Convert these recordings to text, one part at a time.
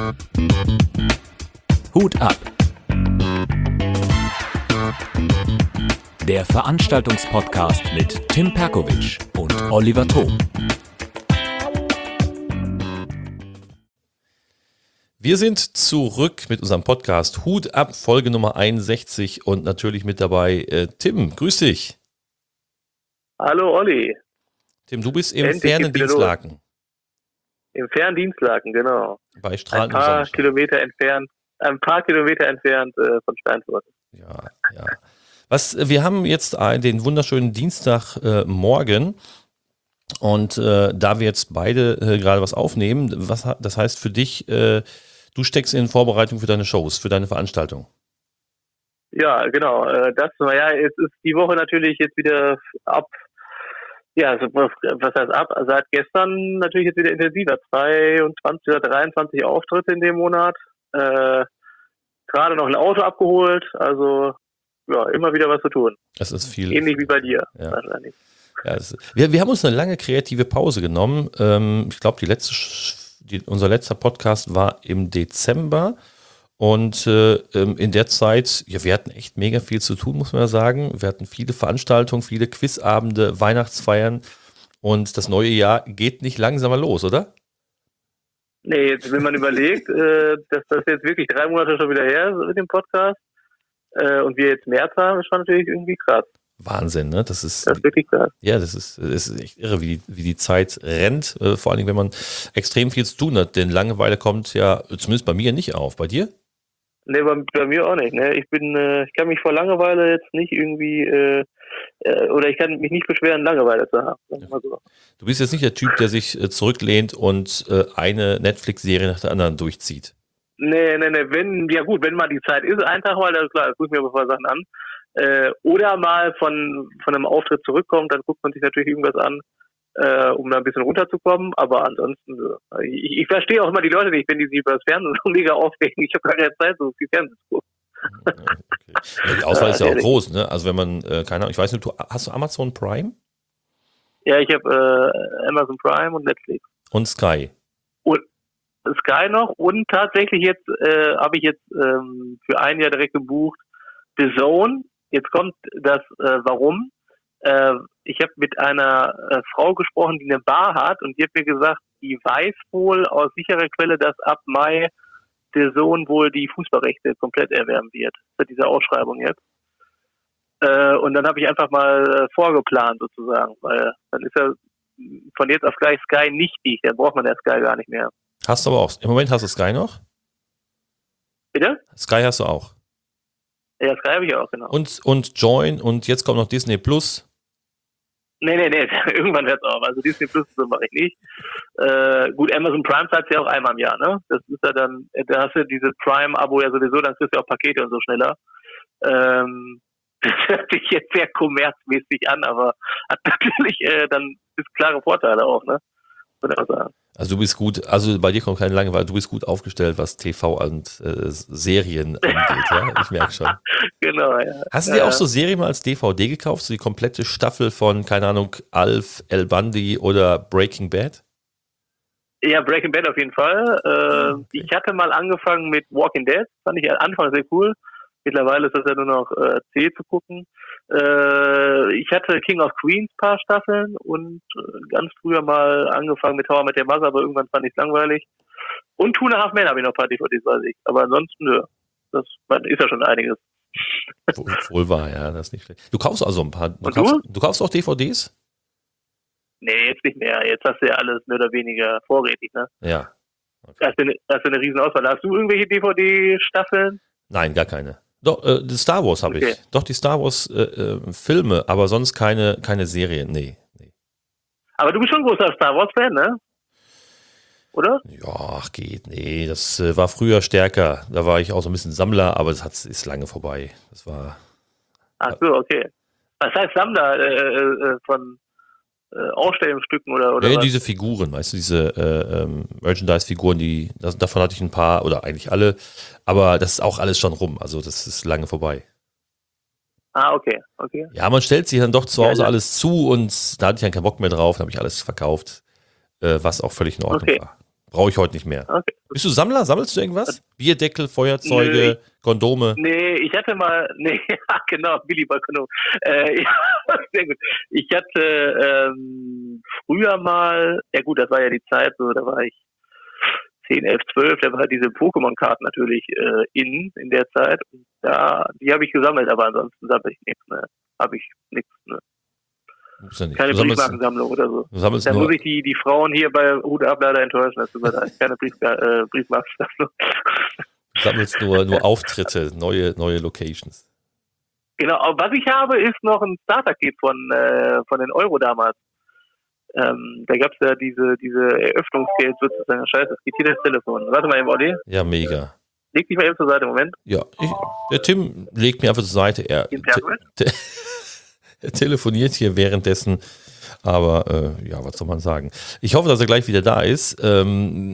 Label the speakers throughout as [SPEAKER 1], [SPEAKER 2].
[SPEAKER 1] Hut ab. Der Veranstaltungspodcast mit Tim Perkovic und Oliver Thom.
[SPEAKER 2] Wir sind zurück mit unserem Podcast Hut ab, Folge Nummer 61 und natürlich mit dabei Tim. Grüß dich.
[SPEAKER 3] Hallo Olli.
[SPEAKER 2] Tim, du bist im fernen Dienstlaken.
[SPEAKER 3] Im fernen Dienstlaken, genau.
[SPEAKER 2] Bei strahlendem Sonnenschein.
[SPEAKER 3] Ein paar Kilometer entfernt von Steinfurt.
[SPEAKER 2] Ja. Wir haben jetzt den wunderschönen Dienstagmorgen und da wir jetzt beide gerade was aufnehmen, das heißt für dich, du steckst in Vorbereitung für deine Shows, für deine Veranstaltung.
[SPEAKER 3] Ja, genau. Es ist die Woche natürlich jetzt wieder seit gestern natürlich jetzt wieder intensiver. 22 oder 23 Auftritte in dem Monat. Gerade noch ein Auto abgeholt, also ja, immer wieder was zu tun.
[SPEAKER 2] Das ist viel.
[SPEAKER 3] Ähnlich wie bei dir,
[SPEAKER 2] ja.
[SPEAKER 3] Wahrscheinlich.
[SPEAKER 2] Ja, wir haben uns eine lange kreative Pause genommen. Ich glaube, unser letzter Podcast war im Dezember und in der Zeit, ja, wir hatten echt mega viel zu tun, muss man ja sagen. Wir hatten viele Veranstaltungen, viele Quizabende, Weihnachtsfeiern und das neue Jahr geht nicht langsamer los, oder?
[SPEAKER 3] Nee, jetzt, wenn man überlegt, dass das jetzt wirklich 3 Monate schon wieder her ist mit dem Podcast und wir jetzt März haben, ist schon natürlich irgendwie krass.
[SPEAKER 2] Wahnsinn, ne? Das ist
[SPEAKER 3] wirklich krass.
[SPEAKER 2] Ja, das ist echt irre, wie die Zeit rennt, vor allen Dingen, wenn man extrem viel zu tun hat, denn Langeweile kommt ja zumindest bei mir nicht auf. Bei dir?
[SPEAKER 3] Nee, bei mir auch nicht. Ne? Ich kann mich vor Langeweile jetzt nicht irgendwie oder ich kann mich nicht beschweren, Langeweile zu haben. Sagen wir mal so.
[SPEAKER 2] Du bist jetzt nicht der Typ, der sich zurücklehnt und eine Netflix-Serie nach der anderen durchzieht.
[SPEAKER 3] Nee. Wenn mal die Zeit ist, einen Tag mal, dann klar, guck ich mir aber Sachen an. Oder mal von einem Auftritt zurückkommt, dann guckt man sich natürlich irgendwas an, um da ein bisschen runterzukommen. Aber ansonsten, ich verstehe auch immer die Leute nicht, wenn die sich über das Fernsehen so mega aufregen. Ich habe gar keine Zeit, so viel Fernsehen zu gucken.
[SPEAKER 2] Okay. Ja, die Auswahl ist ja auch groß, ne? Also wenn man, keine Ahnung, ich weiß nicht, hast du Amazon Prime?
[SPEAKER 3] Ja, ich habe Amazon Prime und Netflix.
[SPEAKER 2] Und Sky.
[SPEAKER 3] Und Sky noch und tatsächlich jetzt habe ich jetzt für ein Jahr direkt gebucht The Zone. Jetzt kommt das Warum. Ich habe mit einer Frau gesprochen, die eine Bar hat und die hat mir gesagt, die weiß wohl aus sicherer Quelle, dass ab Mai der Sohn wohl die Fußballrechte komplett erwerben wird. Für diese Ausschreibung jetzt. Und dann habe ich einfach mal vorgeplant sozusagen, weil dann ist ja von jetzt auf gleich Sky nichtig, dann braucht man ja Sky gar nicht mehr.
[SPEAKER 2] Hast du aber auch. Im Moment hast du Sky noch?
[SPEAKER 3] Bitte?
[SPEAKER 2] Sky hast du auch.
[SPEAKER 3] Ja, Sky habe ich auch, genau.
[SPEAKER 2] Und Join und jetzt kommt noch Disney Plus.
[SPEAKER 3] Nee, irgendwann hört es auf. Also Disney Plus so mache ich nicht. Gut, Amazon Prime zahlt ja auch einmal im Jahr, ne? Das ist ja dann, da hast du diese Prime-Abo ja sowieso, dann kriegst du ja auch Pakete und so schneller. Das hört sich jetzt sehr kommerzmäßig an, aber hat natürlich dann klare Vorteile auch, ne? Würde ich auch sagen.
[SPEAKER 2] Also du bist gut, also bei dir kommt keine Langeweile, du bist gut aufgestellt, was TV und Serien angeht, ja? Ich merke schon.
[SPEAKER 3] Genau, ja.
[SPEAKER 2] Hast du dir auch so Serien mal als DVD gekauft, so die komplette Staffel von, keine Ahnung, Alf, El Bundy oder Breaking Bad?
[SPEAKER 3] Ja, Breaking Bad auf jeden Fall. Okay. Ich hatte mal angefangen mit Walking Dead, fand ich am Anfang sehr cool. Mittlerweile ist das ja nur noch C zu gucken. Ich hatte King of Queens paar Staffeln und ganz früher mal angefangen mit How I Met Your Mother, aber irgendwann fand ich es langweilig. Und Two and a Half Men habe ich noch ein paar DVDs, weiß ich. Aber ansonsten, nö. Das ist ja schon einiges.
[SPEAKER 2] Wohl wahr, ja, das ist nicht schlecht. Du kaufst also ein paar. Du kaufst auch DVDs?
[SPEAKER 3] Nee, jetzt nicht mehr. Jetzt hast du ja alles mehr oder weniger vorrätig, ne?
[SPEAKER 2] Ja.
[SPEAKER 3] Okay. Hast du eine riesen Auswahl. Hast du irgendwelche DVD-Staffeln?
[SPEAKER 2] Nein, gar keine. Doch, die Star Wars habe ich. Doch, die Star Wars Filme, aber sonst keine Serie, nee.
[SPEAKER 3] Aber du bist schon ein großer Star Wars-Fan, ne? Oder?
[SPEAKER 2] Ja, geht, nee, das war früher stärker. Da war ich auch so ein bisschen Sammler, aber das ist lange vorbei. Das war...
[SPEAKER 3] Ach so, okay. Was heißt Sammler von Ausstellungsstücken oder
[SPEAKER 2] ja,
[SPEAKER 3] was?
[SPEAKER 2] Diese Figuren, weißt du, diese Merchandise-Figuren, davon hatte ich ein paar oder eigentlich alle, aber das ist auch alles schon rum, also das ist lange vorbei.
[SPEAKER 3] Ah, okay.
[SPEAKER 2] Ja, man stellt sich dann doch zu Hause alles zu und da hatte ich dann keinen Bock mehr drauf, dann habe ich alles verkauft, was auch völlig in Ordnung war. Brauche ich heute nicht mehr.
[SPEAKER 3] Okay.
[SPEAKER 2] Bist du Sammler? Sammelst du irgendwas? Bierdeckel, Feuerzeuge, Kondome?
[SPEAKER 3] Nee, ich hatte mal, ja, genau, Billy Balkono. Ja, sehr gut. Ich hatte früher mal, ja gut, das war ja die Zeit, so, da war ich 10, 11, 12, da war diese Pokémon-Karten natürlich in der Zeit. Und die habe ich gesammelt, aber ansonsten sammle ich nichts, ne? Habe ich nichts, ne?
[SPEAKER 2] Ja nicht.
[SPEAKER 3] Keine Briefmarkensammlung oder so. Da muss ich die Frauen hier bei Hut ab leider enttäuschen, das tut mir leid. Keine Briefmarkensammlung.
[SPEAKER 2] Du sammelst nur Auftritte, neue Locations.
[SPEAKER 3] Genau, aber was ich habe, ist noch ein Starter-Kit von den Euro damals. Da gab es ja diese Eröffnungsgeld sozusagen. Scheiße, das geht hier das Telefon. Warte mal eben, Olli.
[SPEAKER 2] Ja, mega.
[SPEAKER 3] Leg dich mal eben zur Seite, Moment.
[SPEAKER 2] Ja, der Tim legt mir einfach zur Seite. Er telefoniert hier währenddessen. Aber ja, was soll man sagen? Ich hoffe, dass er gleich wieder da ist. Das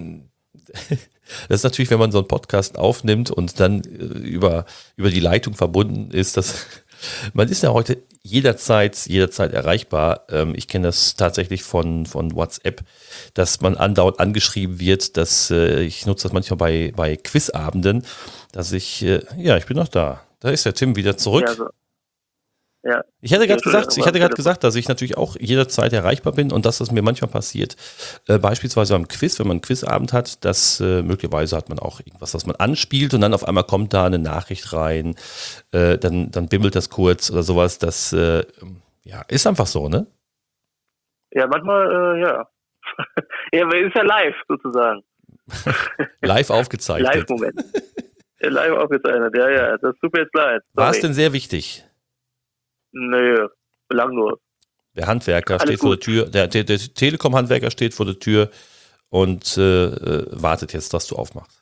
[SPEAKER 2] ist natürlich, wenn man so einen Podcast aufnimmt und dann über die Leitung verbunden ist, man ist ja heute jederzeit erreichbar. Ich kenne das tatsächlich von WhatsApp, dass man andauernd angeschrieben wird, ich nutze das manchmal bei Quizabenden, dass ich bin noch da. Da ist der Tim wieder zurück.
[SPEAKER 3] Ja, so. Ja.
[SPEAKER 2] Ich hatte gerade gesagt, dass ich natürlich auch jederzeit erreichbar bin und dass das mir manchmal passiert. Beispielsweise beim Quiz, wenn man einen Quizabend hat, möglicherweise hat man auch irgendwas, was man anspielt und dann auf einmal kommt da eine Nachricht rein, dann bimmelt das kurz oder sowas. Das ist einfach so, ne?
[SPEAKER 3] Ja, manchmal, ja. Ja, aber ist ja live sozusagen.
[SPEAKER 2] Live aufgezeichnet.
[SPEAKER 3] Live-Moment. Live aufgezeichnet, ja, das tut mir jetzt leid.
[SPEAKER 2] War es denn sehr wichtig?
[SPEAKER 3] Nö, belanglos.
[SPEAKER 2] Der Handwerker steht vor der Tür, der Telekom-Handwerker steht vor der Tür und wartet jetzt, dass du aufmachst.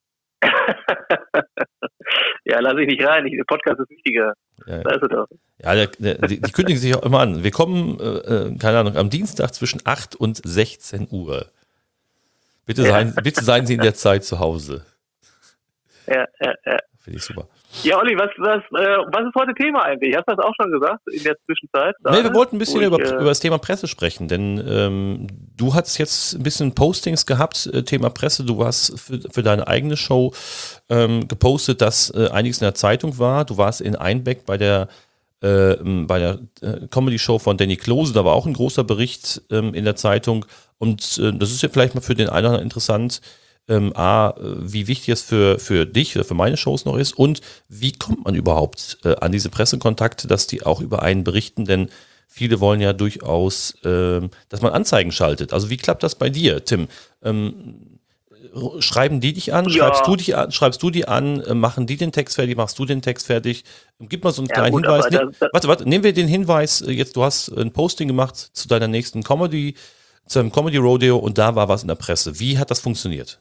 [SPEAKER 3] Ja, lass ich nicht rein. Der Podcast ist wichtiger.
[SPEAKER 2] Ja.
[SPEAKER 3] Da ist er doch.
[SPEAKER 2] Ja, die kündigen sich auch immer an. Wir kommen, keine Ahnung, am Dienstag zwischen 8 und 16 Uhr. Bitte seien Sie in der Zeit zu Hause.
[SPEAKER 3] Ja.
[SPEAKER 2] Finde ich super.
[SPEAKER 3] Ja, Olli, was ist heute Thema eigentlich? Hast du das auch schon gesagt in der Zwischenzeit?
[SPEAKER 2] Nee, wir wollten ein bisschen über das Thema Presse sprechen, denn du hast jetzt ein bisschen Postings gehabt, Thema Presse. Du hast für deine eigene Show gepostet, dass einiges in der Zeitung war. Du warst in Einbeck bei der Comedy-Show von Danny Klose, da war auch ein großer Bericht in der Zeitung. Und das ist ja vielleicht mal für den einen oder anderen interessant, wie wichtig es für dich oder für meine Shows noch ist und wie kommt man überhaupt an diese Pressekontakte, dass die auch über einen berichten, denn viele wollen ja durchaus, dass man Anzeigen schaltet. Also wie klappt das bei dir, Tim? Schreiben die dich an?
[SPEAKER 3] Ja.
[SPEAKER 2] Schreibst du die an? Machen die den Text fertig? Machst du den Text fertig? Gib mal so einen kleinen
[SPEAKER 3] gut,
[SPEAKER 2] Hinweis.
[SPEAKER 3] warte,
[SPEAKER 2] Nehmen wir den Hinweis, jetzt du hast ein Posting gemacht zu deiner nächsten zu einem Comedy Rodeo und da war was in der Presse. Wie hat das funktioniert?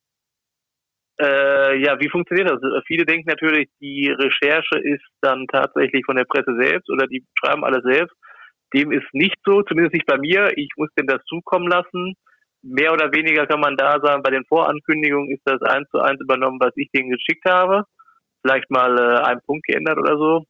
[SPEAKER 3] Wie funktioniert das? Viele denken natürlich, die Recherche ist dann tatsächlich von der Presse selbst oder die schreiben alles selbst. Dem ist nicht so, zumindest nicht bei mir. Ich muss dem das zukommen lassen. Mehr oder weniger kann man da sagen, bei den Vorankündigungen ist das 1:1 übernommen, was ich denen geschickt habe. Vielleicht mal einen Punkt geändert oder so.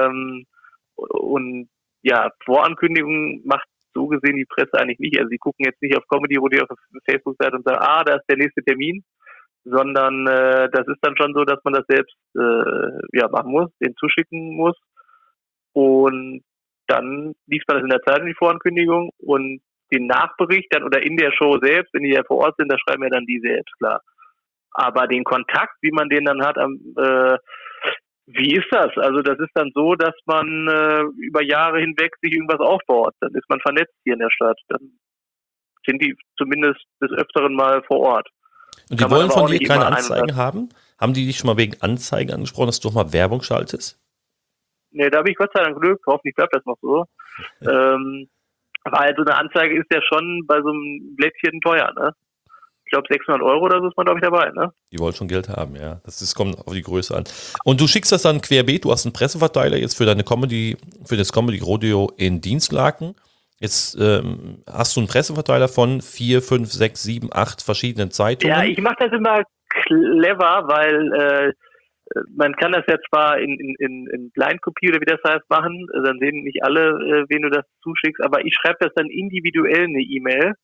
[SPEAKER 3] Und ja, Vorankündigungen macht so gesehen die Presse eigentlich nicht. Also sie gucken jetzt nicht auf Comedy Rodeo auf der Facebook-Seite und sagen, da ist der nächste Termin. Sondern das ist dann schon so, dass man das selbst machen muss, den zuschicken muss und dann liest man das in der Zeitung, die Vorankündigung und den Nachbericht dann oder in der Show selbst, wenn die ja vor Ort sind, da schreiben ja dann die selbst, klar. Aber den Kontakt, wie man den dann hat, wie ist das? Also das ist dann so, dass man über Jahre hinweg sich irgendwas aufbaut. Dann ist man vernetzt hier in der Stadt. Dann sind die zumindest des Öfteren mal vor Ort.
[SPEAKER 2] Und die wollen von dir keine Anzeigen haben? Haben die dich schon mal wegen Anzeigen angesprochen, dass du doch mal Werbung schaltest?
[SPEAKER 3] Nee, da habe ich Gott sei Dank Glück. Hoffentlich bleibt das noch so. Weil so eine Anzeige ist ja schon bei so einem Blättchen teuer, ne? Ich glaube 600 € oder so ist man, glaube ich, dabei, ne?
[SPEAKER 2] Die wollen schon Geld haben, ja. Das kommt auf die Größe an. Und du schickst das dann querbeet. Du hast einen Presseverteiler jetzt für das Comedy Rodeo in Dienstlaken. Jetzt hast du einen Presseverteiler von 4, 5, 6, 7, 8 verschiedenen Zeitungen.
[SPEAKER 3] Ja, ich mache das immer clever, weil man kann das ja zwar in Blindscopie oder wie das heißt machen, dann sehen nicht alle, wen du das zuschickst, aber ich schreibe das dann individuell eine E-Mail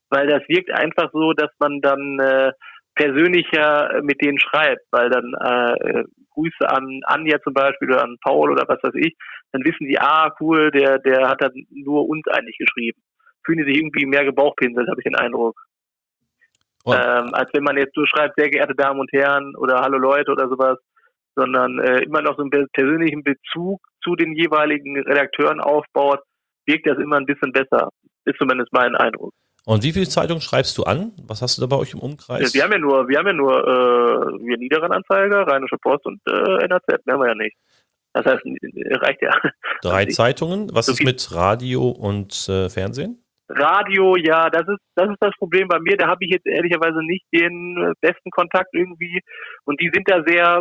[SPEAKER 3] weil das wirkt einfach so, dass man dann persönlicher mit denen schreibt, weil dann Grüße an Anja zum Beispiel oder an Paul oder was weiß ich, dann wissen die, cool, der hat dann nur uns eigentlich geschrieben. Fühlen die sich irgendwie mehr gebauchpinselt, habe ich den Eindruck.
[SPEAKER 2] Wow.
[SPEAKER 3] Als wenn man jetzt so schreibt, sehr geehrte Damen und Herren oder hallo Leute oder sowas, sondern immer noch so einen persönlichen Bezug zu den jeweiligen Redakteuren aufbaut, wirkt das immer ein bisschen besser. Ist zumindest mein Eindruck.
[SPEAKER 2] Und wie viele Zeitungen schreibst du an? Was hast du da bei euch im Umkreis?
[SPEAKER 3] Wir haben ja nur wir Niederen Anzeiger, Rheinische Post und NAZ, mehr haben wir ja nicht. Das heißt, reicht ja.
[SPEAKER 2] 3 Zeitungen. Was
[SPEAKER 3] So
[SPEAKER 2] ist
[SPEAKER 3] viel-
[SPEAKER 2] mit Radio und Fernsehen?
[SPEAKER 3] Radio, ja, das ist das Problem bei mir. Da habe ich jetzt ehrlicherweise nicht den besten Kontakt irgendwie. Und die sind da sehr,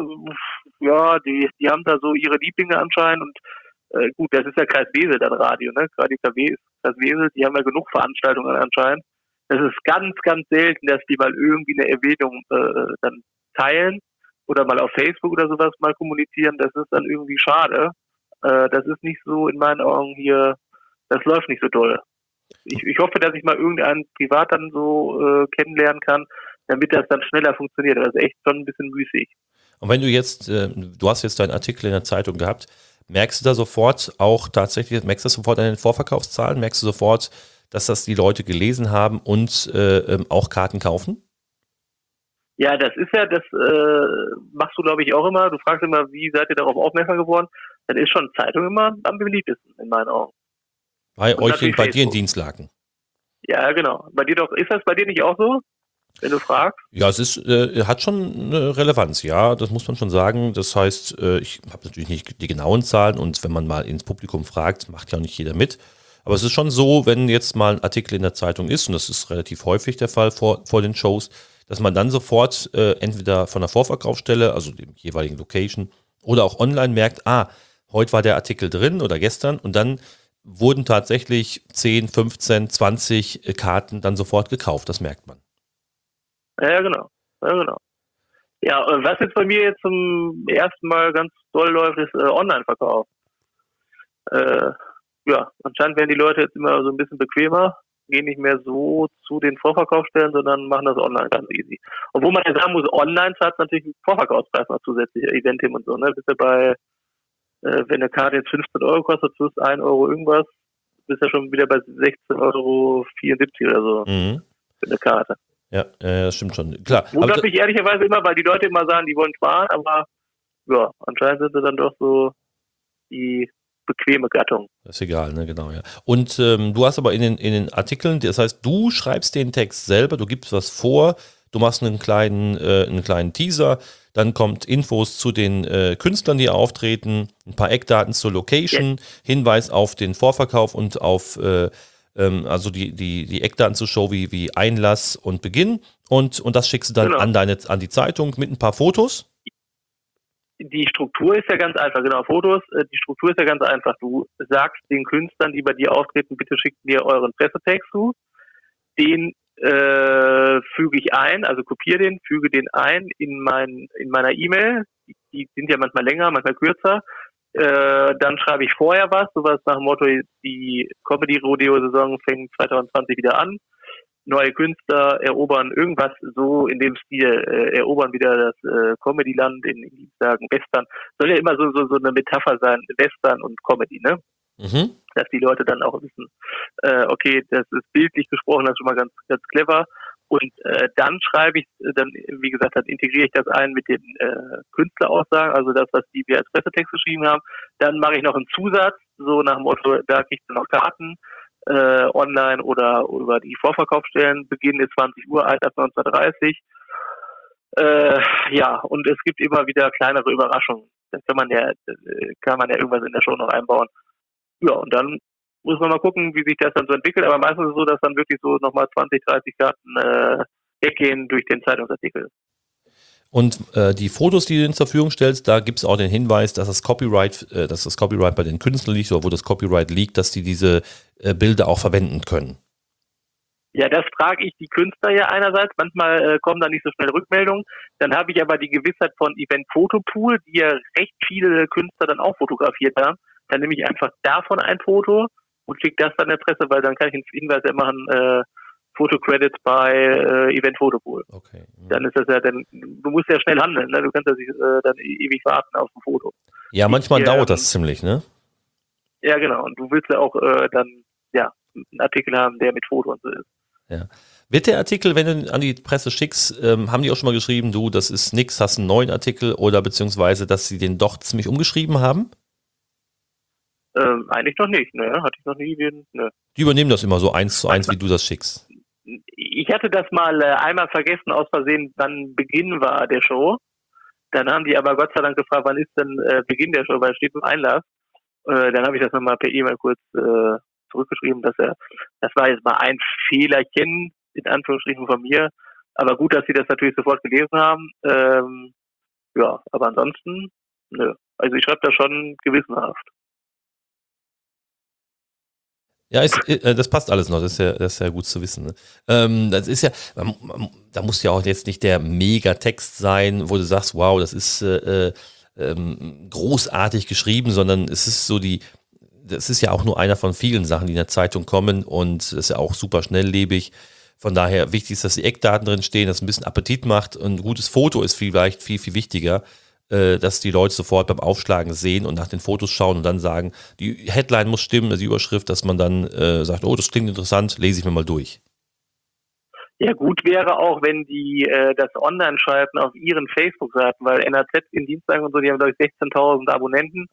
[SPEAKER 3] die haben da so ihre Lieblinge anscheinend. Und gut, das ist ja Kreis Wesel dann Radio, ne? Radio KW ist Kreis Wesel, die haben ja genug Veranstaltungen anscheinend. Das ist ganz, ganz selten, dass die mal irgendwie eine Erwähnung dann teilen oder mal auf Facebook oder sowas mal kommunizieren. Das ist dann irgendwie schade. Das ist nicht so in meinen Augen hier, das läuft nicht so doll. Ich hoffe, dass ich mal irgendeinen privat dann so kennenlernen kann, damit das dann schneller funktioniert. Das ist echt schon ein bisschen müßig.
[SPEAKER 2] Und wenn du jetzt, du hast jetzt deinen Artikel in der Zeitung gehabt, merkst du da sofort auch tatsächlich, merkst du das sofort an den Vorverkaufszahlen, merkst du sofort, dass das die Leute gelesen haben und auch Karten kaufen?
[SPEAKER 3] Ja, das ist ja, das machst du, glaube ich, auch immer. Du fragst immer, wie seid ihr darauf aufmerksam geworden? Dann ist schon Zeitung immer am beliebtesten, in meinen Augen.
[SPEAKER 2] Bei
[SPEAKER 3] Und
[SPEAKER 2] euch,
[SPEAKER 3] natürlich
[SPEAKER 2] bei dir in
[SPEAKER 3] Facebook.
[SPEAKER 2] Dienstlaken.
[SPEAKER 3] Ja, genau. Ist das bei dir nicht auch so, wenn du fragst?
[SPEAKER 2] Ja, es ist, hat schon eine Relevanz, ja, das muss man schon sagen. Das heißt, ich habe natürlich nicht die genauen Zahlen und wenn man mal ins Publikum fragt, macht ja auch nicht jeder mit. Aber es ist schon so, wenn jetzt mal ein Artikel in der Zeitung ist, und das ist relativ häufig der Fall vor den Shows, dass man dann sofort entweder von der Vorverkaufsstelle, also dem jeweiligen Location, oder auch online merkt, heute war der Artikel drin oder gestern und dann wurden tatsächlich 10, 15, 20 Karten dann sofort gekauft, das merkt man.
[SPEAKER 3] Ja, genau. Ja, genau. Ja, was jetzt bei mir jetzt zum ersten Mal ganz doll läuft, ist Online-Verkauf. Anscheinend werden die Leute jetzt immer so ein bisschen bequemer, gehen nicht mehr so zu den Vorverkaufsstellen, sondern machen das online ganz easy. Obwohl man ja sagen muss, online zahlt natürlich einen Vorverkaufspreis noch zusätzlich, Eventim und so, ne? Bist du bei, wenn eine Karte jetzt 15 Euro kostet, plus 1 Euro irgendwas, bist du ja schon wieder bei 16,74 Euro oder so für eine Karte.
[SPEAKER 2] Ja, das stimmt schon. Klar.
[SPEAKER 3] Wundert mich ehrlicherweise immer, weil die Leute immer sagen, die wollen sparen, aber ja, anscheinend sind sie dann doch so die bequeme Gattung.
[SPEAKER 2] Das ist egal, ne, genau, ja. Und du hast aber in den Artikeln, das heißt, du schreibst den Text selber, du gibst was vor, du machst einen kleinen Teaser, dann kommt Infos zu den Künstlern, die auftreten, ein paar Eckdaten zur Location, Hinweis auf den Vorverkauf und auf also die Eckdaten zur Show wie Einlass und Beginn und das schickst du dann
[SPEAKER 3] Genau.
[SPEAKER 2] an die Zeitung mit ein paar Fotos.
[SPEAKER 3] Die Struktur ist ja ganz einfach, genau, Fotos, die Struktur ist ja ganz einfach. Du sagst den Künstlern, die bei dir auftreten, bitte schickt mir euren Pressetext zu. Den füge ich ein, also kopiere den, füge den ein in meiner E-Mail. Die sind ja manchmal länger, manchmal kürzer. Dann schreibe ich vorher sowas nach dem Motto, die Comedy-Rodeo-Saison fängt 2020 wieder an. Neue Künstler erobern irgendwas so in dem Stil, erobern wieder das Comedy-Land in sagen Western. Soll ja immer so eine Metapher sein, Western und Comedy, ne?
[SPEAKER 2] Mhm.
[SPEAKER 3] Dass die Leute dann auch wissen, okay, das ist bildlich gesprochen, das ist schon mal ganz, ganz clever. Und dann schreibe ich, dann, wie gesagt, dann integriere ich das ein mit den Künstleraussagen, also das, was wir als Pressetext geschrieben haben. Dann mache ich noch einen Zusatz, so nach dem Motto, da kriegst du noch Karten online oder über die Vorverkaufsstellen. Beginn ist 20 Uhr, Einlass 19:30. Und es gibt immer wieder kleinere Überraschungen. Da kann man ja irgendwas in der Show noch einbauen. Ja, und dann muss man mal gucken, wie sich das dann so entwickelt. Aber meistens ist es so, dass dann wirklich so nochmal 20, 30 Karten weggehen durch den Zeitungsartikel.
[SPEAKER 2] Und die Fotos, die du zur Verfügung stellst, da gibt es auch den Hinweis, dass das Copyright bei den Künstlern liegt oder wo das Copyright liegt, dass die diese Bilder auch verwenden können.
[SPEAKER 3] Ja, das frage ich die Künstler ja einerseits. Manchmal kommen da nicht so schnell Rückmeldungen. Dann habe ich aber die Gewissheit von Event Fotopool, die ja recht viele Künstler dann auch fotografiert haben. Dann nehme ich einfach davon ein Foto und schicke das dann der Presse, weil dann kann ich einen Hinweis ja machen, Fotocredits bei Event Photopool.
[SPEAKER 2] Okay.
[SPEAKER 3] Dann ist das ja, du musst ja schnell handeln, ne? Du kannst ja nicht dann ewig warten auf ein Foto.
[SPEAKER 2] Ja, manchmal dauert das ziemlich, ne?
[SPEAKER 3] Ja, genau. Und du willst ja auch dann einen Artikel haben, der mit Foto und so ist.
[SPEAKER 2] Ja. Wird der Artikel, wenn du ihn an die Presse schickst, haben die auch schon mal geschrieben, du, das ist nix, hast einen neuen Artikel oder beziehungsweise, dass sie den doch ziemlich umgeschrieben haben?
[SPEAKER 3] Eigentlich noch nicht, ne? Hatte ich noch nie ne.
[SPEAKER 2] Die übernehmen das immer so 1:1, wie du das schickst.
[SPEAKER 3] Ich hatte das mal einmal vergessen, aus Versehen, wann Beginn war der Show. Dann haben die aber Gott sei Dank gefragt, wann ist denn Beginn der Show, weil es steht im Einlass. Dann habe ich das nochmal per E-Mail kurz zurückgeschrieben, das war jetzt mal ein Fehlerchen, in Anführungsstrichen von mir. Aber gut, dass sie das natürlich sofort gelesen haben. Aber ansonsten, nö. Also ich schreibe das schon gewissenhaft.
[SPEAKER 2] Ja, das passt alles noch, das ist ja gut zu wissen. Ne? Das ist ja, da muss ja auch jetzt nicht der Megatext sein, wo du sagst, wow, das ist großartig geschrieben, sondern es ist so das ist ja auch nur einer von vielen Sachen, die in der Zeitung kommen und das ist ja auch super schnelllebig. Von daher wichtig ist, dass die Eckdaten drin stehen, dass es ein bisschen Appetit macht. Und ein gutes Foto ist vielleicht viel, viel wichtiger, dass die Leute sofort beim Aufschlagen sehen und nach den Fotos schauen und dann sagen, die Headline muss stimmen, die Überschrift, dass man dann sagt, oh, das klingt interessant, lese ich mir mal durch.
[SPEAKER 3] Ja, gut wäre auch, wenn die das online schalten auf ihren Facebook-Seiten, weil NAZ in Dienstlagen und so, die haben, glaube ich, 16.000 Abonnenten.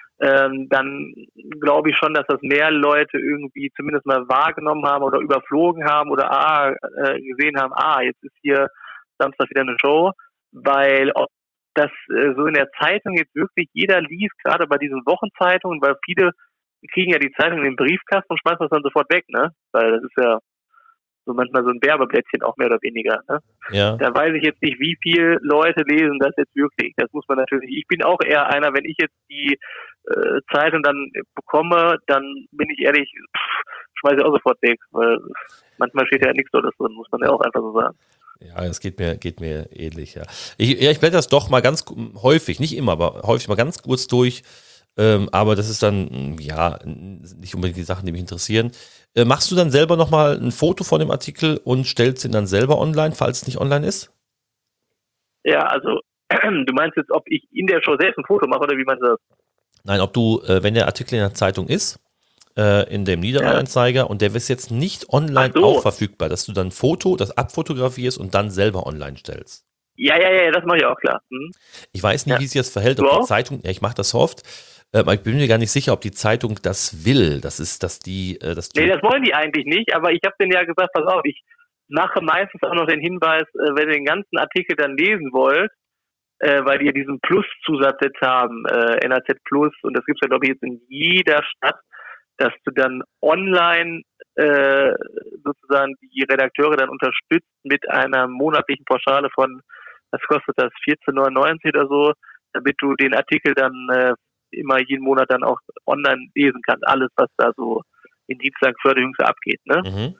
[SPEAKER 3] Dann glaube ich schon, dass das mehr Leute irgendwie zumindest mal wahrgenommen haben oder überflogen haben oder gesehen haben, jetzt ist hier Samstag wieder eine Show, weil ob das so in der Zeitung jetzt wirklich jeder liest, gerade bei diesen Wochenzeitungen, weil viele kriegen ja die Zeitung in den Briefkasten und schmeißen das dann sofort weg, ne? Weil das ist ja so manchmal so ein Werbeblättchen auch mehr oder weniger, ne?
[SPEAKER 2] Ja.
[SPEAKER 3] Da weiß ich jetzt nicht, wie viele Leute lesen das jetzt wirklich. Das muss man natürlich, ich bin auch eher einer, wenn ich jetzt die Zeitung dann bekomme, dann bin ich ehrlich, schmeiße ich auch sofort weg, weil manchmal steht ja nichts Tolles drin, muss man ja auch einfach so sagen.
[SPEAKER 2] Ja, es geht mir ähnlich, ja. Ich blätter das doch mal ganz häufig, nicht immer, aber häufig mal ganz kurz durch. Aber das ist dann, nicht unbedingt die Sachen, die mich interessieren. Machst du dann selber nochmal ein Foto von dem Artikel und stellst ihn dann selber online, falls es nicht online ist?
[SPEAKER 3] Ja, also du meinst jetzt, ob ich in der Show selbst ein Foto mache oder wie meinst du das?
[SPEAKER 2] Nein, ob du, wenn der Artikel in der Zeitung ist, in dem Niederrhein-Anzeiger und der ist jetzt nicht online auch verfügbar, dass du dann ein Foto, das abfotografierst und dann selber online stellst.
[SPEAKER 3] Ja, das mache ich auch, klar.
[SPEAKER 2] Ich weiß nicht, wie sich das verhält, ob die Zeitung, ich mache das oft, aber ich bin mir gar nicht sicher, ob die Zeitung das will. Das ist, das wollen
[SPEAKER 3] die eigentlich nicht, aber ich habe denen ja gesagt, pass auf, ich mache meistens auch noch den Hinweis, wenn ihr den ganzen Artikel dann lesen wollt, weil die ja diesen Plus-Zusatz jetzt haben, NAZ Plus, und das gibt's ja, glaube ich, jetzt in jeder Stadt, dass du dann online sozusagen die Redakteure dann unterstützt mit einer monatlichen Pauschale von, was kostet das, 14,99 oder so, damit du den Artikel dann immer jeden Monat dann auch online lesen kannst, alles, was da so in Dienstag für die Jüngste abgeht, ne?
[SPEAKER 2] Mhm.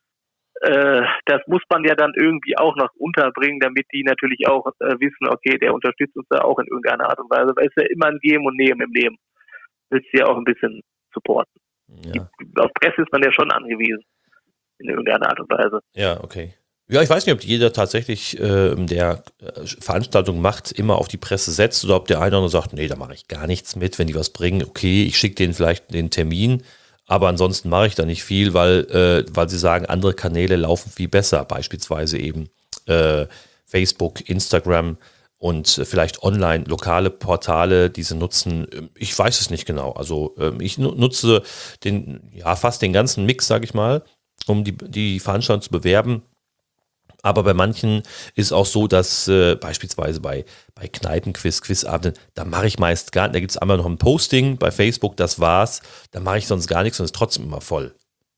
[SPEAKER 3] Das muss man ja dann irgendwie auch noch unterbringen, damit die natürlich auch wissen, okay, der unterstützt uns da auch in irgendeiner Art und Weise, weil es ja immer ein Geben und Nehmen im Leben. Willst du ja auch ein bisschen supporten.
[SPEAKER 2] Ja.
[SPEAKER 3] Auf Presse ist man ja schon angewiesen, in irgendeiner Art und Weise.
[SPEAKER 2] Ja, okay. Ja, ich weiß nicht, ob jeder tatsächlich der Veranstaltung macht, immer auf die Presse setzt oder ob der eine oder andere sagt, nee, da mache ich gar nichts mit, wenn die was bringen, okay, ich schicke denen vielleicht den Termin, aber ansonsten mache ich da nicht viel, weil sie sagen, andere Kanäle laufen viel besser, beispielsweise eben Facebook, Instagram und vielleicht online lokale Portale, die sie nutzen. Ich weiß es nicht genau. Also ich nutze fast den ganzen Mix, sage ich mal, um die Veranstaltung zu bewerben. Aber bei manchen ist auch so, dass beispielsweise bei Kneipenquiz, Quizabenden, da mache ich meist gar nicht, da gibt es einmal noch ein Posting bei Facebook, das war's, da mache ich sonst gar nichts und ist trotzdem immer voll.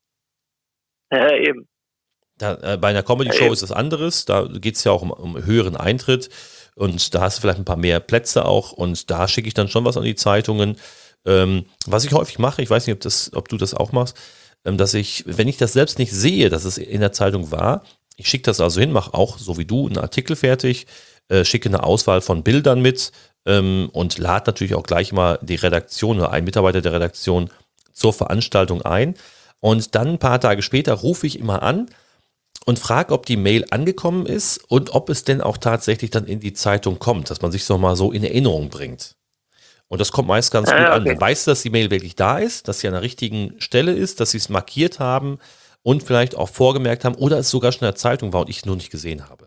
[SPEAKER 3] Ja, eben.
[SPEAKER 2] Bei einer Comedy-Show ist das anderes, da geht es ja auch um höheren Eintritt und da hast du vielleicht ein paar mehr Plätze auch und da schicke ich dann schon was an die Zeitungen. Was ich häufig mache, ich weiß nicht, ob du das auch machst, dass ich, wenn ich das selbst nicht sehe, dass es in der Zeitung war, ich schicke das also hin, mache auch, so wie du, einen Artikel fertig, schicke eine Auswahl von Bildern mit und lade natürlich auch gleich mal die Redaktion oder einen Mitarbeiter der Redaktion zur Veranstaltung ein. Und dann ein paar Tage später rufe ich immer an und frage, ob die Mail angekommen ist und ob es denn auch tatsächlich dann in die Zeitung kommt, dass man sich so mal so in Erinnerung bringt. Und das kommt meist ganz gut an.
[SPEAKER 3] Okay.
[SPEAKER 2] Dann weißt du, dass die Mail wirklich da ist, dass sie an der richtigen Stelle ist, dass sie es markiert haben und vielleicht auch vorgemerkt haben oder es sogar schon in der Zeitung war und ich es nur nicht gesehen habe.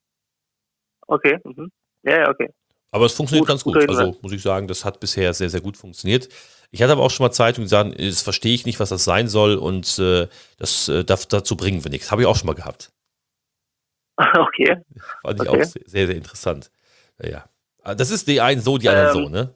[SPEAKER 3] Okay. Mhm. Ja, okay.
[SPEAKER 2] Aber es funktioniert ganz
[SPEAKER 3] Guter
[SPEAKER 2] gut.
[SPEAKER 3] Hinweis.
[SPEAKER 2] Also muss ich sagen, das hat bisher sehr, sehr gut funktioniert. Ich hatte aber auch schon mal Zeitungen, die sagen, das verstehe ich nicht, was das sein soll und dazu bringen wir nichts. Habe ich auch schon mal gehabt.
[SPEAKER 3] Okay.
[SPEAKER 2] Fand ich
[SPEAKER 3] Okay.
[SPEAKER 2] auch sehr, sehr interessant. Ja. Das ist die einen so, die anderen so, ne?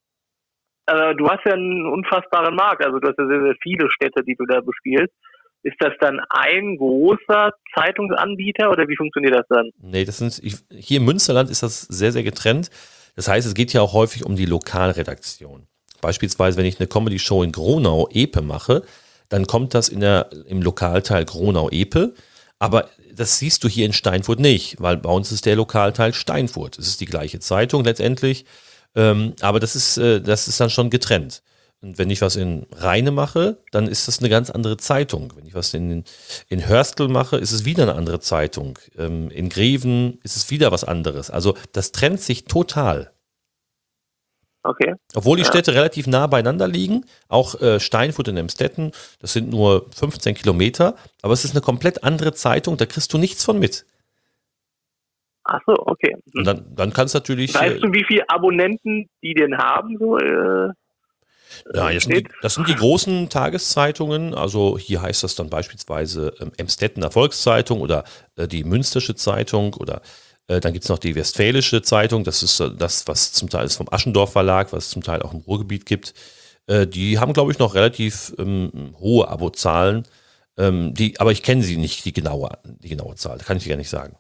[SPEAKER 3] Du hast ja einen unfassbaren Markt, also du hast ja sehr, sehr viele Städte, die du da bespielst. Ist das dann ein großer Zeitungsanbieter oder wie funktioniert das dann?
[SPEAKER 2] Nee, hier im Münsterland ist das sehr, sehr getrennt. Das heißt, es geht ja auch häufig um die Lokalredaktion. Beispielsweise, wenn ich eine Comedy-Show in Gronau-Epe mache, dann kommt das im Lokalteil Gronau-Epe. Aber das siehst du hier in Steinfurt nicht, weil bei uns ist der Lokalteil Steinfurt. Es ist die gleiche Zeitung letztendlich, aber das ist dann schon getrennt. Und wenn ich was in Rheine mache, dann ist das eine ganz andere Zeitung. Wenn ich was in Hörstel mache, ist es wieder eine andere Zeitung. In Greven ist es wieder was anderes. Also das trennt sich total.
[SPEAKER 3] Okay.
[SPEAKER 2] Obwohl die
[SPEAKER 3] Ja.
[SPEAKER 2] Städte relativ nah beieinander liegen, auch Steinfurt und Emstetten, das sind nur 15 Kilometer, aber es ist eine komplett andere Zeitung, da kriegst du nichts von mit.
[SPEAKER 3] Ach so, okay.
[SPEAKER 2] Und dann kannst du natürlich...
[SPEAKER 3] Weißt du, wie viele Abonnenten die denn haben? So,
[SPEAKER 2] Ja, das sind die großen Tageszeitungen. Also hier heißt das dann beispielsweise Emstettener Volkszeitung oder die Münstersche Zeitung oder dann gibt es noch die Westfälische Zeitung. Das ist das, was zum Teil ist vom Aschendorf Verlag, was es zum Teil auch im Ruhrgebiet gibt. Die haben, glaube ich, noch relativ hohe Abozahlen. Aber ich kenne sie nicht, die genaue Zahl. Das kann ich dir gar nicht sagen.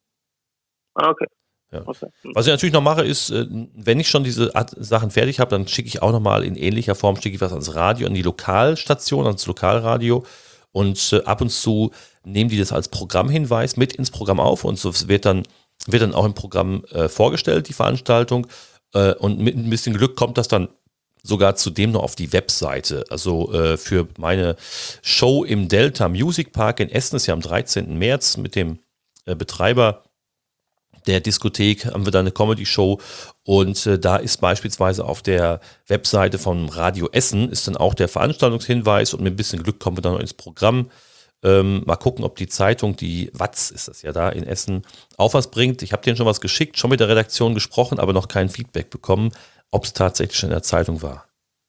[SPEAKER 3] Okay.
[SPEAKER 2] Ja.
[SPEAKER 3] Okay.
[SPEAKER 2] Was ich natürlich noch mache, ist, wenn ich schon diese Sachen fertig habe, dann schicke ich auch nochmal in ähnlicher Form, schicke ich was ans Radio, an die Lokalstation, ans Lokalradio und ab und zu nehmen die das als Programmhinweis mit ins Programm auf und so wird dann auch im Programm vorgestellt, die Veranstaltung und mit ein bisschen Glück kommt das dann sogar zudem noch auf die Webseite. Also für meine Show im Delta Music Park in Essen ist ja am 13. März mit dem Betreiber der Diskothek haben wir da eine Comedy-Show und da ist beispielsweise auf der Webseite vom Radio Essen ist dann auch der Veranstaltungshinweis und mit ein bisschen Glück kommen wir dann noch ins Programm. Mal gucken, ob die Zeitung, die Watz ist das ja da in Essen, auch was bringt. Ich habe denen schon was geschickt, schon mit der Redaktion gesprochen, aber noch kein Feedback bekommen, ob es tatsächlich schon in der Zeitung war.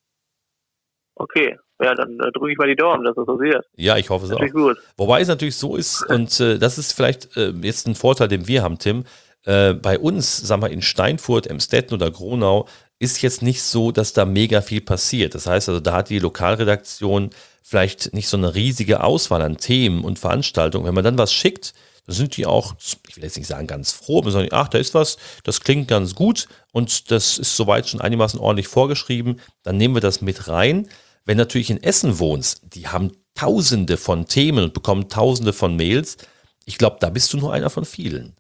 [SPEAKER 3] Okay. Ja, dann drücke ich mal die Daumen, dass das passiert.
[SPEAKER 2] Ja, ich hoffe es auch.
[SPEAKER 3] Gut.
[SPEAKER 2] Wobei es natürlich so ist, und das ist vielleicht jetzt ein Vorteil, den wir haben, Tim, bei uns, sagen wir in Steinfurt, Emstetten oder Gronau, ist jetzt nicht so, dass da mega viel passiert. Das heißt also, da hat die Lokalredaktion vielleicht nicht so eine riesige Auswahl an Themen und Veranstaltungen. Wenn man dann was schickt, dann sind die auch, ich will jetzt nicht sagen ganz froh, aber sagen, ach, da ist was, das klingt ganz gut und das ist soweit schon einigermaßen ordentlich vorgeschrieben, dann nehmen wir das mit rein. Wenn natürlich in Essen wohnst, die haben Tausende von Themen und bekommen Tausende von Mails. Ich glaube, da bist du nur einer von vielen.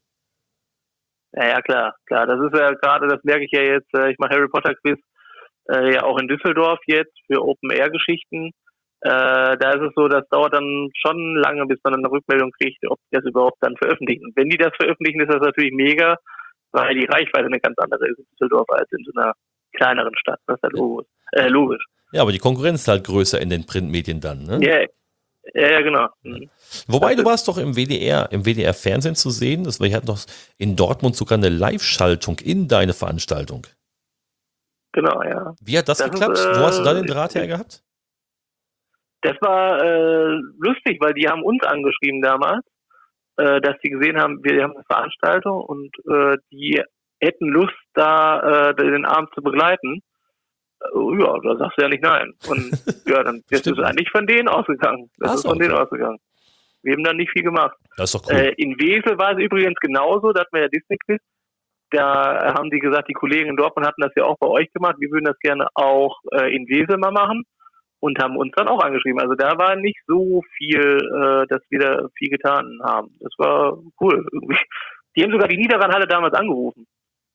[SPEAKER 3] Ja, klar. Das ist ja gerade, das merke ich ja jetzt, ich mache Harry Potter Quiz ja auch in Düsseldorf jetzt für Open-Air-Geschichten. Da ist es so, das dauert dann schon lange, bis man eine Rückmeldung kriegt, ob die das überhaupt dann veröffentlichen. Und wenn die das veröffentlichen, ist das natürlich mega, weil die Reichweite eine ganz andere ist in Düsseldorf als in so einer kleineren Stadt. Das ist halt logisch.
[SPEAKER 2] Ja, aber die Konkurrenz ist halt größer in den Printmedien dann, ne?
[SPEAKER 3] Ja, genau. Mhm.
[SPEAKER 2] Wobei, du warst doch im WDR Fernsehen zu sehen. Wir hatten doch in Dortmund sogar eine Live-Schaltung in deine Veranstaltung.
[SPEAKER 3] Genau, ja.
[SPEAKER 2] Wie hat das geklappt? Wo hast du da den Draht her gehabt?
[SPEAKER 3] Das war lustig, weil die haben uns angeschrieben damals, dass die gesehen haben, wir haben eine Veranstaltung und die hätten Lust, da den Abend zu begleiten. Ja, da sagst du ja nicht nein. Und ja, dann jetzt ist es eigentlich von denen ausgegangen. Denen ausgegangen. Wir haben dann nicht viel gemacht.
[SPEAKER 2] Das ist doch cool.
[SPEAKER 3] In Wesel war es übrigens genauso, da hatten wir ja Disney-Quiz. Da haben die gesagt, die Kollegen in Dortmund hatten das ja auch bei euch gemacht. Wir würden das gerne auch in Wesel mal machen und haben uns dann auch angeschrieben. Also da war nicht so viel, dass wir da viel getan haben. Das war cool irgendwie. Die haben sogar die Niederrheinhalle damals angerufen.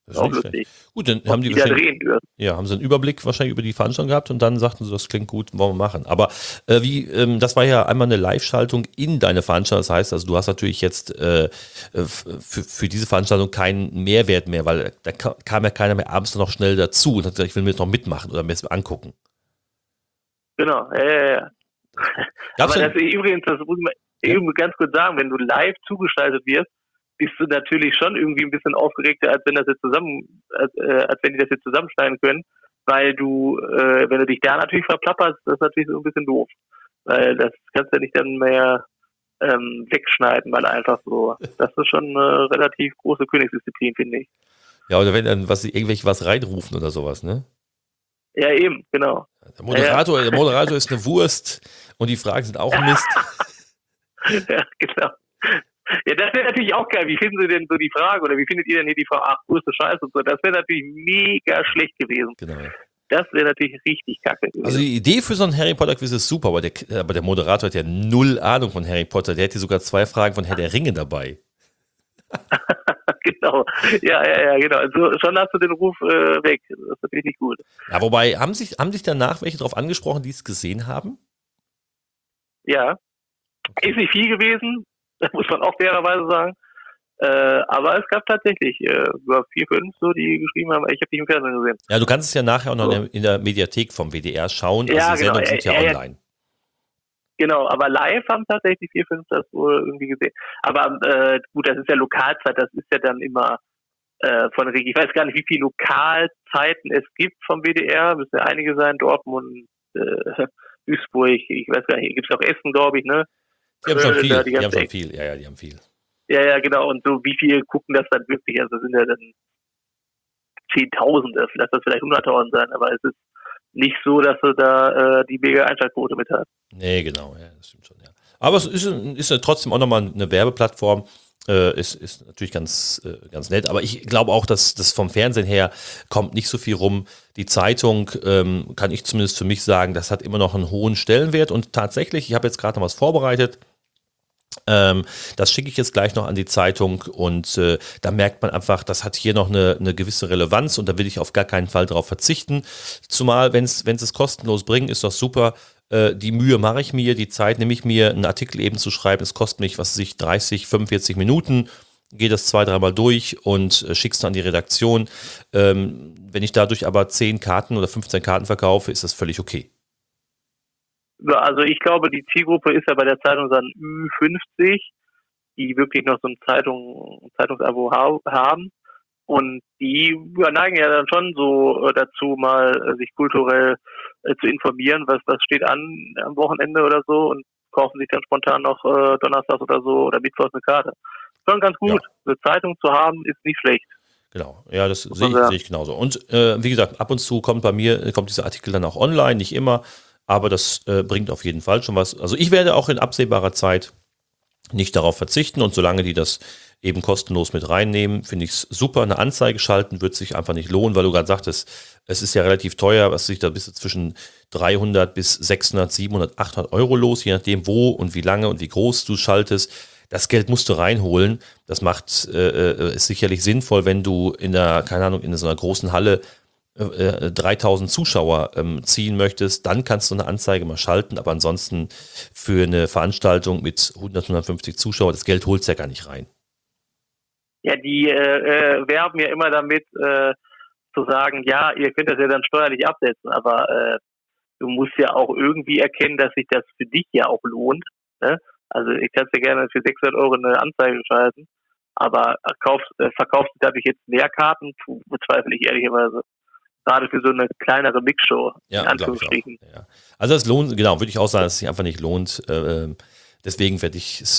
[SPEAKER 2] Das ist
[SPEAKER 3] Auch
[SPEAKER 2] nicht schlecht.
[SPEAKER 3] lustig.
[SPEAKER 2] Gut, dann
[SPEAKER 3] Ob
[SPEAKER 2] haben die
[SPEAKER 3] die da
[SPEAKER 2] wahrscheinlich,
[SPEAKER 3] drehen dürfen.
[SPEAKER 2] ja, haben sie einen Überblick wahrscheinlich über die Veranstaltung gehabt und dann sagten sie, das klingt gut, wollen wir machen. Aber das war ja einmal eine Live-Schaltung in deine Veranstaltung. Das heißt, also du hast natürlich jetzt für diese Veranstaltung keinen Mehrwert mehr, weil da kam ja keiner mehr abends noch schnell dazu und hat gesagt, ich will mir jetzt noch mitmachen oder mir das angucken.
[SPEAKER 3] Genau, ja.
[SPEAKER 2] Gab's
[SPEAKER 3] Aber
[SPEAKER 2] denn,
[SPEAKER 3] das übrigens, das muss man eben ganz kurz sagen, wenn du live zugeschaltet wirst, bist du natürlich schon irgendwie ein bisschen aufgeregter, als wenn als wenn die das jetzt zusammenschneiden können, weil du, wenn du dich da natürlich verplapperst, das ist natürlich so ein bisschen doof, weil das kannst du ja nicht dann mehr wegschneiden, weil einfach so, das ist schon eine relativ große Königsdisziplin, finde ich.
[SPEAKER 2] ja, oder wenn dann irgendwelche was reinrufen oder sowas, ne?
[SPEAKER 3] Ja, eben, genau.
[SPEAKER 2] Der Moderator ist eine Wurst und die Fragen sind auch Mist.
[SPEAKER 3] Ja, genau. Ja, das wäre natürlich auch geil. Wie finden Sie denn so die Frage oder wie findet ihr denn hier die Frage, ach, größte Scheiße und so? Das wäre natürlich mega schlecht gewesen.
[SPEAKER 2] Genau.
[SPEAKER 3] Das wäre natürlich richtig kacke gewesen.
[SPEAKER 2] Also die Idee für so ein Harry Potter Quiz ist super, aber der Moderator hat ja null Ahnung von Harry Potter. Der hätte sogar 2 Fragen von Herr der Ringe dabei.
[SPEAKER 3] Genau. Ja, genau. Also schon hast du den Ruf weg. Das ist natürlich nicht gut.
[SPEAKER 2] Ja, wobei, haben sich danach welche drauf angesprochen, die es gesehen haben?
[SPEAKER 3] Ja. Ist nicht viel gewesen, muss man auch fairerweise sagen. Aber es gab tatsächlich über 4, 5 so, die geschrieben haben, ich habe dich im Fernsehen gesehen.
[SPEAKER 2] Ja, du kannst es ja nachher auch noch
[SPEAKER 3] So.
[SPEAKER 2] in der Mediathek vom WDR schauen. Also
[SPEAKER 3] Ja,
[SPEAKER 2] die Sendungen
[SPEAKER 3] genau.
[SPEAKER 2] sind ja online.
[SPEAKER 3] Genau, aber live haben tatsächlich 4, 5 das wohl irgendwie gesehen. Aber gut, das ist ja Lokalzeit, das ist ja dann immer von der Regie. Ich weiß gar nicht, wie viele Lokalzeiten es gibt vom WDR, müssen ja einige sein, Dortmund, Duisburg, ich weiß gar nicht, gibt es auch Essen, glaube ich, ne?
[SPEAKER 2] Die haben schon viel.
[SPEAKER 3] Da
[SPEAKER 2] Die haben schon viel. Ja, die haben viel.
[SPEAKER 3] Ja, genau, und so wie viele gucken das dann wirklich, also sind ja dann Zehntausende, lass das vielleicht 100.000 sein, aber es ist nicht so, dass du da die mega Einschaltquote mit hast.
[SPEAKER 2] Nee, genau, ja, das stimmt schon, ja. Aber es ist ja trotzdem auch nochmal eine Werbeplattform. Ist natürlich ganz nett, aber ich glaube auch, dass das vom Fernsehen her kommt nicht so viel rum. Die Zeitung, kann ich zumindest für mich sagen, das hat immer noch einen hohen Stellenwert und tatsächlich, ich habe jetzt gerade noch was vorbereitet, das schicke ich jetzt gleich noch an die Zeitung und da merkt man einfach, das hat hier noch eine gewisse Relevanz und da will ich auf gar keinen Fall darauf verzichten. Zumal, wenn es kostenlos bringen, ist das super. Die Mühe mache ich mir, die Zeit nehme ich mir, einen Artikel eben zu schreiben. Es kostet mich, 30, 45 Minuten. Gehe das 2, 3 Mal durch und schicke es an die Redaktion. Wenn ich dadurch aber 10 Karten oder 15 Karten verkaufe, ist das völlig okay.
[SPEAKER 3] Also ich glaube, die Zielgruppe ist ja bei der Zeitung dann Ü50, die wirklich noch so ein Zeitungsabo haben. Und die neigen ja dann schon so dazu, mal sich kulturell zu informieren, was steht am Wochenende oder so und kaufen sich dann spontan noch Donnerstags oder so oder Mittwochs eine Karte. Schon ganz gut. Ja. Eine Zeitung zu haben, ist nicht schlecht.
[SPEAKER 2] Genau, ja, das sehe ich genauso. Und wie gesagt, ab und zu kommt dieser Artikel dann auch online, nicht immer, aber das bringt auf jeden Fall schon was. Also ich werde auch in absehbarer Zeit nicht darauf verzichten und solange die das eben kostenlos mit reinnehmen, finde ich es super. Eine Anzeige schalten wird sich einfach nicht lohnen, weil du gerade sagtest, es ist ja relativ teuer, was sich da bist du zwischen 300 bis 600, 700, 800 Euro los, je nachdem wo und wie lange und wie groß du schaltest. Das Geld musst du reinholen. Das ist sicherlich sinnvoll, wenn du in so einer großen Halle 3000 Zuschauer ziehen möchtest, dann kannst du eine Anzeige mal schalten, aber ansonsten für eine Veranstaltung mit 100, 150 Zuschauern, das Geld holst du ja gar nicht rein.
[SPEAKER 3] Ja, die werben ja immer damit zu sagen, ja, ihr könnt das ja dann steuerlich absetzen, aber du musst ja auch irgendwie erkennen, dass sich das für dich ja auch lohnt. Ne? Also ich kann ja gerne für 600 Euro eine Anzeige schalten, aber verkaufst du dadurch jetzt mehr Karten, bezweifle ich ehrlicherweise. Gerade für so eine kleinere Mixshow,
[SPEAKER 2] ja,
[SPEAKER 3] in Anführungsstrichen.
[SPEAKER 2] Ja. Also das lohnt, genau, würde ich auch sagen, dass es sich einfach nicht lohnt. Deswegen werde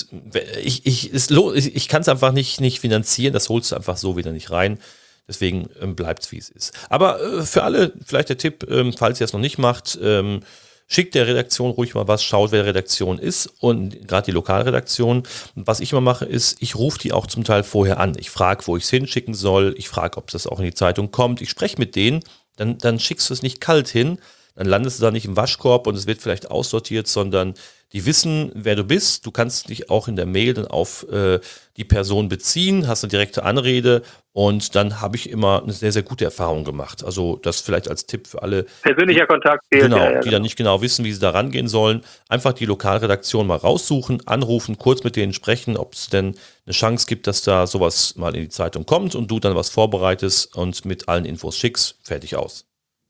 [SPEAKER 2] ich kann es einfach nicht finanzieren, das holst du einfach so wieder nicht rein. Deswegen bleibt es, wie es ist. Aber für alle vielleicht der Tipp, falls ihr es noch nicht macht, schickt der Redaktion ruhig mal was, schaut, wer Redaktion ist und gerade die Lokalredaktion. Und was ich immer mache, ist, ich rufe die auch zum Teil vorher an. Ich frage, wo ich es hinschicken soll. Ich frage, ob das auch in die Zeitung kommt. Ich spreche mit denen. Dann schickst du es nicht kalt hin. dann landest du da nicht im Waschkorb und es wird vielleicht aussortiert, sondern die wissen, wer du bist. Du kannst dich auch in der Mail dann auf die Person beziehen, hast eine direkte Anrede und dann habe ich immer eine sehr, sehr gute Erfahrung gemacht. Also das vielleicht als Tipp für alle.
[SPEAKER 3] Persönlicher Kontakt fehlt.
[SPEAKER 2] Genau, die dann nicht genau wissen, wie sie da rangehen sollen. Einfach die Lokalredaktion mal raussuchen, anrufen, kurz mit denen sprechen, ob es denn eine Chance gibt, dass da sowas mal in die Zeitung kommt und du dann was vorbereitest und mit allen Infos schickst, fertig aus.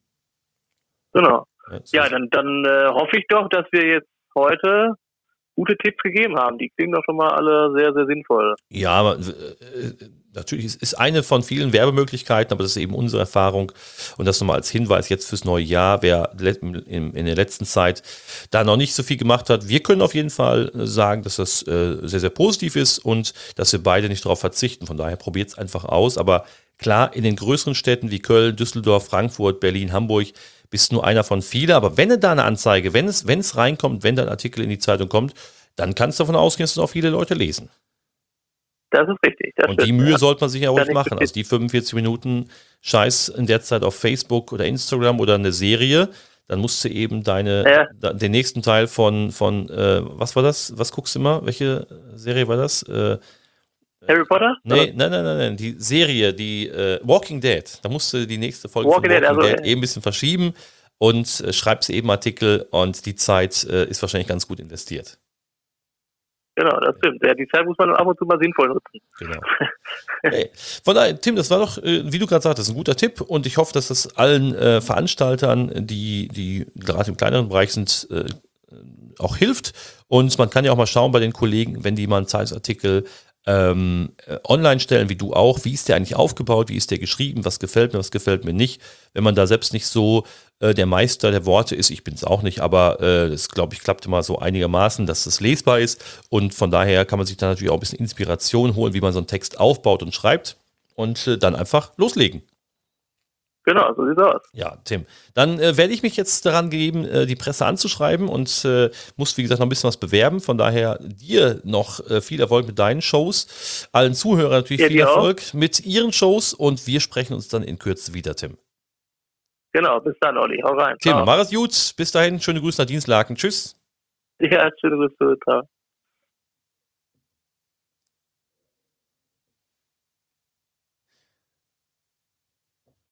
[SPEAKER 3] Genau.
[SPEAKER 2] So.
[SPEAKER 3] Ja, dann hoffe ich doch, dass wir jetzt heute gute Tipps gegeben haben. Die klingen doch schon mal alle sehr, sehr sinnvoll.
[SPEAKER 2] Ja, aber natürlich ist eine von vielen Werbemöglichkeiten, aber das ist eben unsere Erfahrung und das nochmal als Hinweis jetzt fürs neue Jahr, wer in der letzten Zeit da noch nicht so viel gemacht hat. Wir können auf jeden Fall sagen, dass das sehr, sehr positiv ist und dass wir beide nicht darauf verzichten. Von daher probiert es einfach aus. Aber klar, in den größeren Städten wie Köln, Düsseldorf, Frankfurt, Berlin, Hamburg bist nur einer von vielen. Aber wenn du da eine Anzeige, wenn es reinkommt, wenn da ein Artikel in die Zeitung kommt, dann kannst du davon ausgehen, dass das auch viele Leute lesen.
[SPEAKER 3] Das ist richtig. Das
[SPEAKER 2] und die Mühe sollte man sich ja ruhig machen.
[SPEAKER 3] Bestimmt.
[SPEAKER 2] Also die 45 Minuten Scheiß in der Zeit auf Facebook oder Instagram oder eine Serie, dann musst du eben den nächsten Teil von was war das? Was guckst du immer? Welche Serie war das?
[SPEAKER 3] Harry Potter?
[SPEAKER 2] Nein. Die Serie, die Walking Dead. Da musst du die nächste Folge von Walking Dead eben ein bisschen verschieben und schreibst eben Artikel und die Zeit ist wahrscheinlich ganz gut investiert.
[SPEAKER 3] Genau, das stimmt. Ja, die Zeit muss man ab und zu mal sinnvoll nutzen.
[SPEAKER 2] Genau. Hey. Von daher, Tim, das war doch, wie du gerade sagtest, ein guter Tipp und ich hoffe, dass das allen Veranstaltern, die gerade im kleineren Bereich sind, auch hilft. Und man kann ja auch mal schauen bei den Kollegen, wenn die mal einen Zeitungsartikel online stellen, wie du auch, wie ist der eigentlich aufgebaut, wie ist der geschrieben, was gefällt mir nicht. Wenn man da selbst nicht so der Meister der Worte ist, ich bin es auch nicht, aber das, glaube ich, klappt immer so einigermaßen, dass es lesbar ist und von daher kann man sich da natürlich auch ein bisschen Inspiration holen, wie man so einen Text aufbaut und schreibt und dann einfach loslegen.
[SPEAKER 3] Genau, so sieht's aus.
[SPEAKER 2] Ja, Tim. Dann werde ich mich jetzt daran geben, die Presse anzuschreiben und muss, wie gesagt, noch ein bisschen was bewerben. Von daher dir noch viel Erfolg mit deinen Shows. Allen Zuhörern natürlich viel Erfolg mit ihren Shows und wir sprechen uns dann in Kürze wieder, Tim.
[SPEAKER 3] Genau, bis dann, Olli. Hau rein.
[SPEAKER 2] Tim, mach es gut. Bis dahin, schöne Grüße nach Dienstlaken. Tschüss.
[SPEAKER 3] Ja, schöne Grüße. Ciao.